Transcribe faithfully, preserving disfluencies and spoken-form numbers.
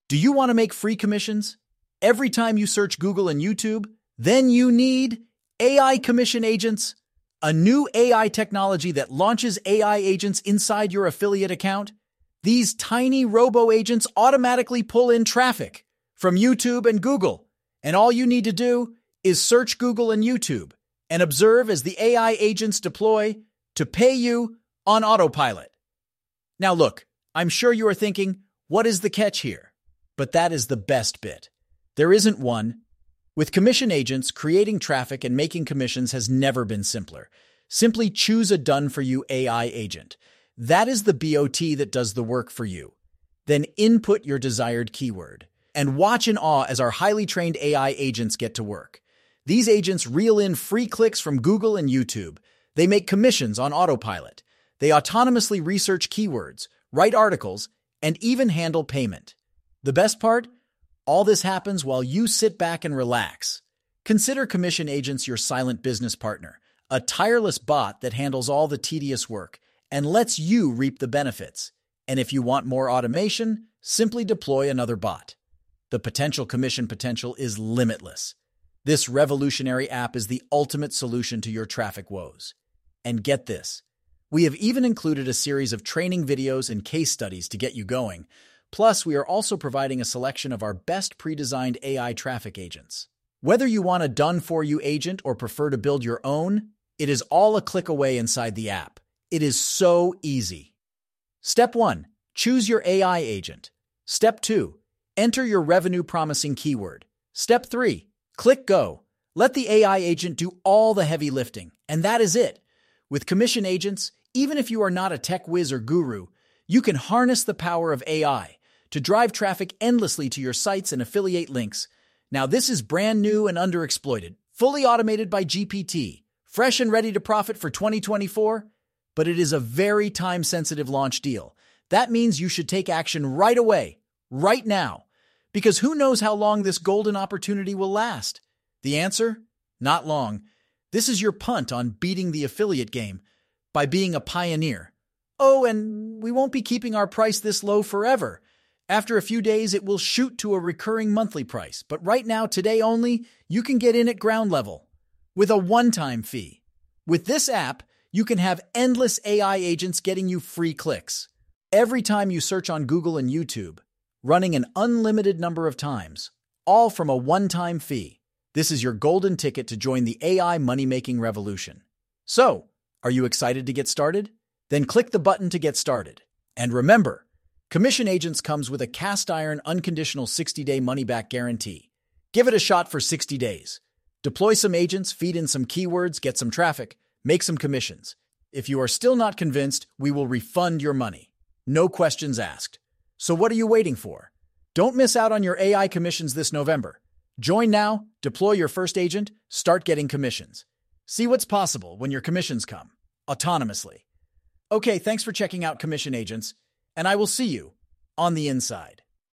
Do you want to make free commissions every time you search Google and YouTube? Then you need A I Commission Agents, a new A I technology that launches A I agents inside your affiliate account. These tiny robo-agents automatically pull in traffic from YouTube and Google, and all you need to do is search Google and YouTube and observe as the A I agents deploy to pay you on autopilot. Now look, I'm sure you are thinking, what is the catch here? But that is the best bit. There isn't one. With commission agents, creating traffic and making commissions has never been simpler. Simply choose a done-for-you A I agent. That is the B O T that does the work for you. Then input your desired keyword and watch in awe as our highly trained A I agents get to work. These agents reel in free clicks from Google and YouTube. They make commissions on autopilot. They autonomously research keywords, write articles, and even handle payment. The best part? All this happens while you sit back and relax. Consider commission agents your silent business partner, a tireless bot that handles all the tedious work and lets you reap the benefits. And if you want more automation, simply deploy another bot. The potential commission potential is limitless. This revolutionary app is the ultimate solution to your traffic woes. And get this, we have even included a series of training videos and case studies to get you going. Plus, we are also providing a selection of our best pre-designed A I traffic agents. Whether you want a done-for-you agent or prefer to build your own, it is all a click away inside the app. It is so easy. Step one, choose your A I agent. Step two, enter your revenue-promising keyword. Step three, click go. Let the A I agent do all the heavy lifting, and that is it. With commission agents, even if you are not a tech whiz or guru, you can harness the power of A I to drive traffic endlessly to your sites and affiliate links. Now, this is brand new and underexploited, fully automated by G P T, fresh and ready to profit for twenty twenty-four, but it is a very time-sensitive launch deal. That means you should take action right away, right now, because who knows how long this golden opportunity will last? The answer? Not long. This is your punt on beating the affiliate game by being a pioneer. Oh, and we won't be keeping our price this low forever. After a few days, it will shoot to a recurring monthly price. But right now, today only, you can get in at ground level with a one-time fee. With this app, you can have endless A I agents getting you free clicks every time you search on Google and YouTube, running an unlimited number of times, all from a one-time fee. This is your golden ticket to join the A I money-making revolution. So, are you excited to get started? Then click the button to get started. And remember, Commission Agents comes with a cast-iron, unconditional sixty-day money-back guarantee. Give it a shot for sixty days. Deploy some agents, feed in some keywords, get some traffic, make some commissions. If you are still not convinced, we will refund your money. No questions asked. So what are you waiting for? Don't miss out on your A I commissions this November. Join now, deploy your first agent, start getting commissions. See what's possible when your commissions come, autonomously. Okay, thanks for checking out Commission Agents, and I will see you on the inside.